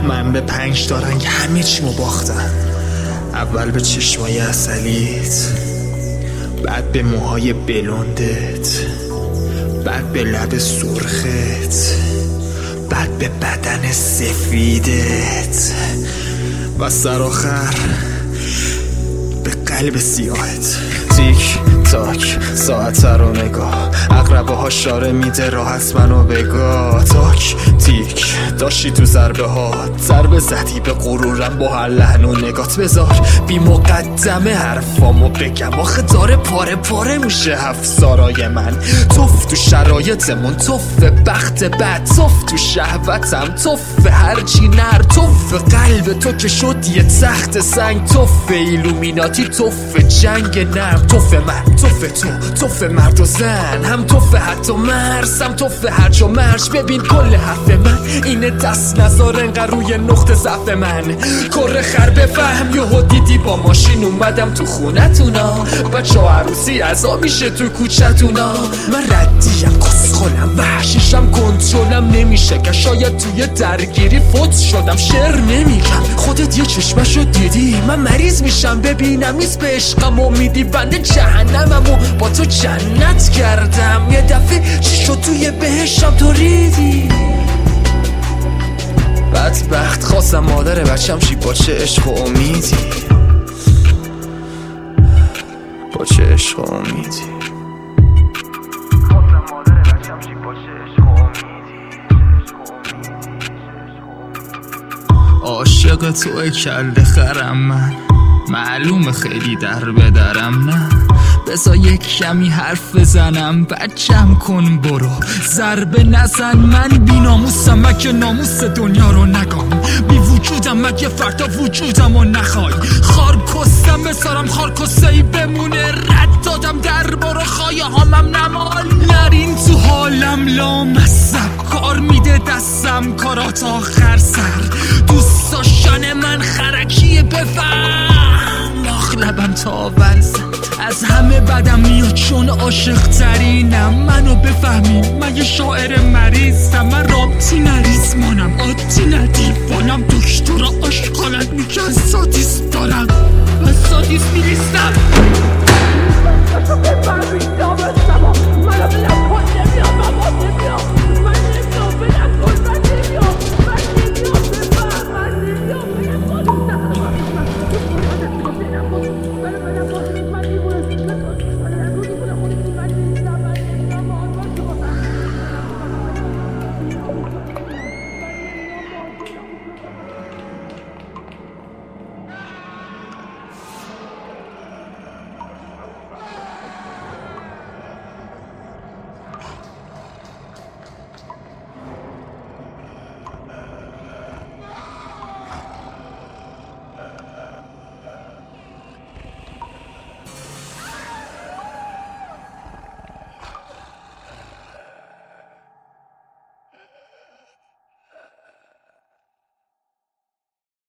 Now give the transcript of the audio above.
من به 5 رنگ همه چیمو باختم. اول به چشمای عسلیت، بعد به موهای بلندت، بعد به لب سرخت، بعد به بدن سفیدت و سرآخر به قلب سیاهت. تیک تاک ساعت رو نگاه، عقربه ها شاره میده راه از منو بگاه. تاک تیک داشتی تو ضربه ها، ضربه زدی به غرورم با هر لحن و نگات. بذار بی مقدمه حرفامو بگم، آخه داره پاره پاره میشه افسارای من. توف تو شرایطمون، توف بخت بد، توف تو شهوتم، توف هرچی نر، توف قلب تو که شد یه تخت سنگ، توف ایلومیناتی، توف جنگ نرم، توف من، توف تو، توف مرد و زن، هم توف حتی مرز، هم توف هرچ و مرج. ببین کل حرف من اینه، دست نذار انقدر روی نقطه ضعف من. کره خر بفهم یهو دیدی با ماشین اومدم تو خونتونا، بچه عروسی عزا میشه تو کوچتونا. من ردیم، کسخلم، وحشیشم، کنترلم نمیشه که شاید توی درگیری فوت شدم. شعر نمیگم، خودت یه چشمشو دیدی، من مریض میشم ببینم نیست به عشقم امیدی. بنده جهنمم و با تو جنت کردم، یه دفعه چی شد توی بهشتم تو ریدی. بدبخت خواستم مادر بچم شی، با چه عشق و امیدی، با چه عشق و امیدی. عاشق توی کله خرم من، معلومه خیلی در بدرم. نه بذار یک کمی حرف بزنم، بعد جمع کن برو ضربه نزن. من بی ناموسم مگه ناموس دنیا رو نگم، بی وجودم مگه فردا وجودم رو نخوای. خار کستم بذارم خار کستهی بمونه، رد دادم در برو خواهی همم نمال. نرین تو حالم لامصب، کار میده دستم کارات آخر سر. دوست داشتن من خرکیه بفهم، آخ لبم تا زد. از همه بدم میاد چون عاشق ترینم، منو بفهمی من یه شاعر مریضم. من رابطی نریز مانم،